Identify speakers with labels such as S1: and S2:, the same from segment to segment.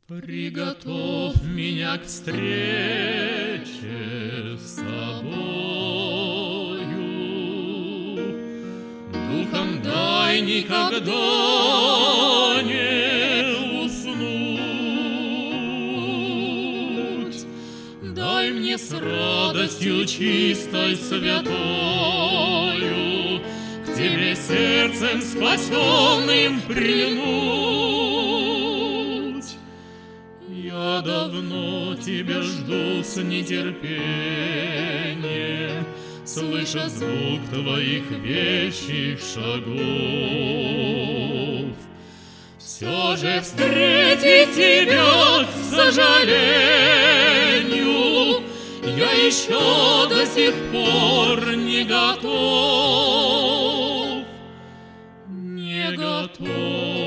S1: Приготовь меня к встрече с тобою, духом дай никогда не уснуть. Дай мне с радостью чистой святою к тебе сердцем спасенным прильнуть. Я давно тебя жду с нетерпением, слыша звук твоих вещих шагов. Все же встретить тебя, к сожалению, я еще до сих пор не готов, не готов.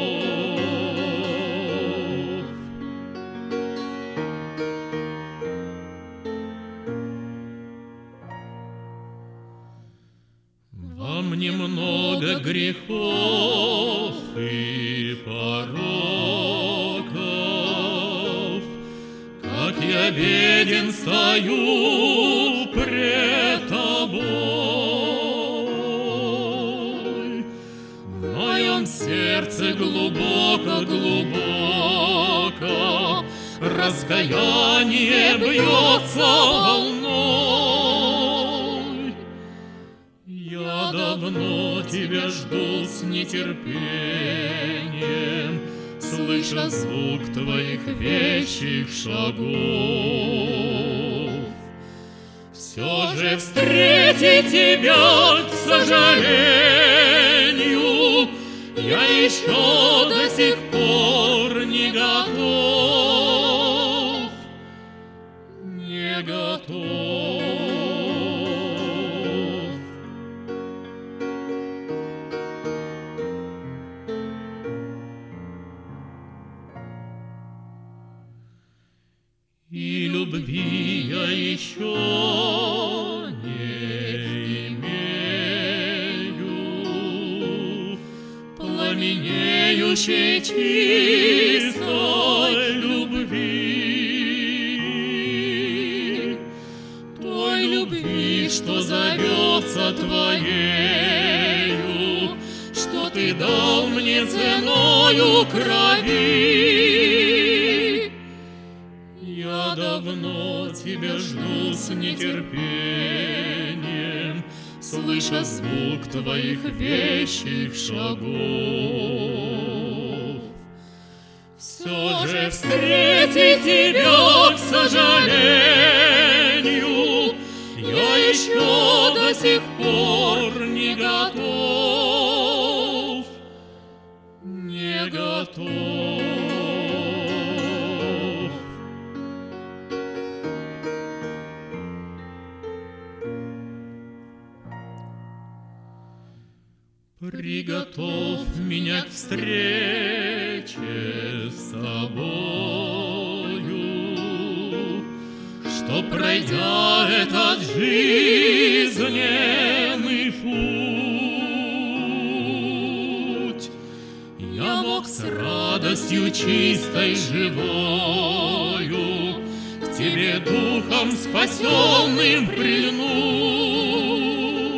S1: Во мне много грехов и пороков, как я беден стою пред тобой. В моем сердце глубоко-глубоко раскаяние бьется волной. Я давно тебя жду с нетерпением, слыша звук твоих вещих шагов. Все же встретить тебя, к сожалению, я еще до сих пор не готов, не готов. И любви я еще не имею, пламенеющей чистой любви, той любви, что зовется твоею, что ты дал мне ценою крови. Я давно тебя жду с нетерпением, слыша звук твоих вещих шагов. Все же встретить тебя, к сожалению, я еще до сих пор не готов, не готов. Приготовь меня к встрече с тобою, что, пройдя этот жизненный путь, я мог с радостью чистой живою к тебе духом спасенным прильнуть.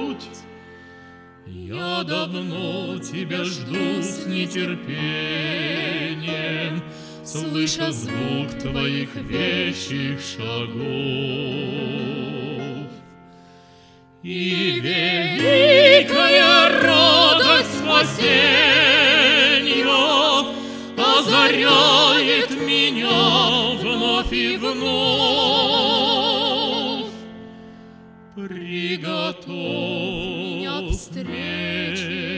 S1: Я давно тебя жду с нетерпением, слыша звук твоих вещих шагов. И великая радость спасения озаряет меня вновь и вновь. Приготовь меня к встрече